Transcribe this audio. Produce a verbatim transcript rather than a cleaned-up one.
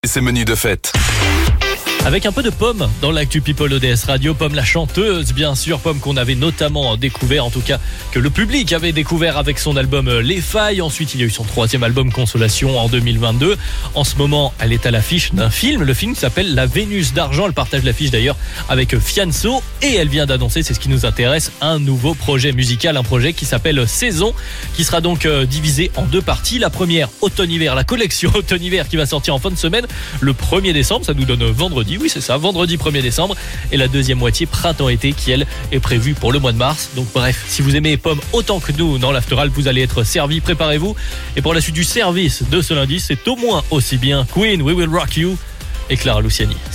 Ces menus de fête. Avec un peu de Pomme dans l'actu People O D S Radio. Pomme la chanteuse, bien sûr. Pomme qu'on avait notamment découvert, en tout cas que le public avait découvert avec son album Les Failles. Ensuite, il y a eu son troisième album Consolation en deux mille vingt-deux. En ce moment, elle est à l'affiche d'un film. Le film s'appelle La Vénus d'argent. Elle partage l'affiche d'ailleurs avec Fianso. Et elle vient d'annoncer, c'est ce qui nous intéresse, un nouveau projet musical. Un projet qui s'appelle Saison, qui sera donc divisé en deux parties. La première, automne-hiver, la collection automne-hiver qui va sortir en fin de semaine le premier décembre. Ça nous donne vendredi. Oui, c'est ça, vendredi premier décembre. Et la deuxième moitié, printemps-été, qui elle est prévue pour le mois de mars. Donc bref, si vous aimez Pomme autant que nous dans l'Afterall, vous allez être servis, préparez-vous. Et pour la suite du service de ce lundi, c'est au moins aussi bien Queen, We Will Rock You et Clara Luciani.